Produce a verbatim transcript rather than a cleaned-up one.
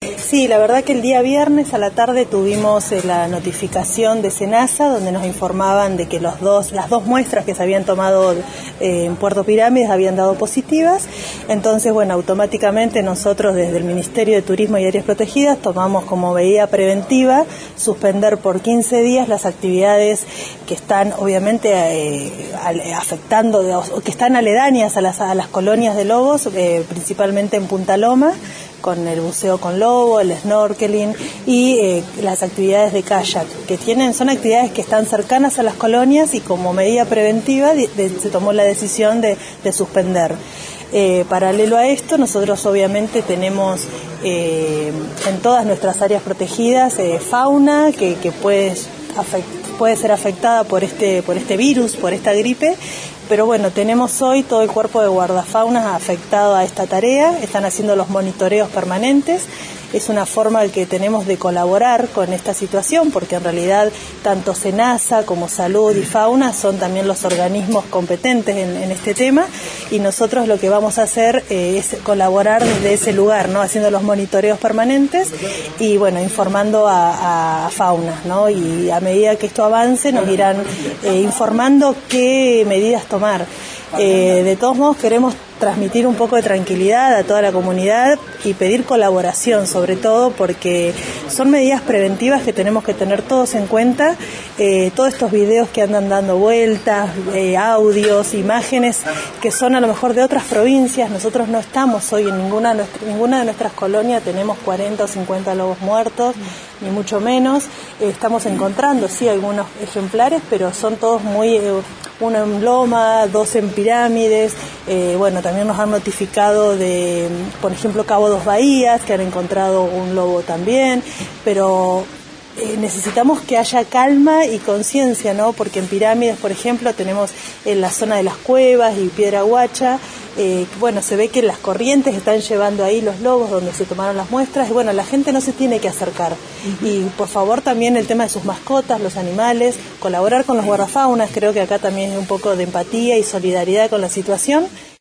Sí, la verdad que el día viernes a la tarde tuvimos eh, la notificación de SENASA, donde nos informaban de que los dos, las dos muestras que se habían tomado eh, en Puerto Pirámides habían dado positivas. Entonces, bueno, automáticamente nosotros desde el Ministerio de Turismo y Áreas Protegidas tomamos como medida preventiva suspender por quince días las actividades que están obviamente eh, afectando, o que están aledañas a las, a las colonias de lobos, eh, principalmente en Punta Loma, con el buceo con lobo, el snorkeling y eh, las actividades de kayak, que tienen, son actividades que están cercanas a las colonias y como medida preventiva de, de, se tomó la decisión de, de suspender. Eh, paralelo a esto, nosotros obviamente tenemos eh, en todas nuestras áreas protegidas eh, fauna que, que puede, afect, puede ser afectada por este, por este virus, por esta gripe. Pero bueno, tenemos hoy todo el cuerpo de guardafaunas afectado a esta tarea, están haciendo los monitoreos permanentes. Es una forma que tenemos de colaborar con esta situación, porque en realidad tanto SENASA como Salud y Fauna son también los organismos competentes en, en este tema, y nosotros lo que vamos a hacer eh, es colaborar desde ese lugar, ¿no? Haciendo los monitoreos permanentes y bueno, informando a, a Fauna, ¿no? Y a medida que esto avance nos irán eh, informando qué medidas tomar. Eh, de todos modos queremos transmitir un poco de tranquilidad a toda la comunidad y pedir colaboración, sobre todo porque son medidas preventivas que tenemos que tener todos en cuenta. Eh, todos estos videos que andan dando vueltas, eh, audios, imágenes que son a lo mejor de otras provincias. Nosotros no estamos hoy en ninguna, nuestra, ninguna de nuestras colonias, tenemos cuarenta o cincuenta lobos muertos, ni mucho menos. Eh, estamos encontrando, sí, algunos ejemplares, pero son todos muy... Eh, uno en Loma, dos en Pirámides, eh, bueno, también nos han notificado de, por ejemplo, Cabo Dos Bahías, que han encontrado un lobo también, pero eh, necesitamos que haya calma y conciencia, ¿no? Porque en Pirámides, por ejemplo, tenemos en la zona de las cuevas y Piedra Guacha, eh, bueno, se ve que las corrientes están llevando ahí los lobos donde se tomaron las muestras, y bueno, la gente no se tiene que acercar. Uh-huh. Y por favor también el tema de sus mascotas, los animales, colaborar con los guardafaunas, creo que acá también hay un poco de empatía y solidaridad con la situación.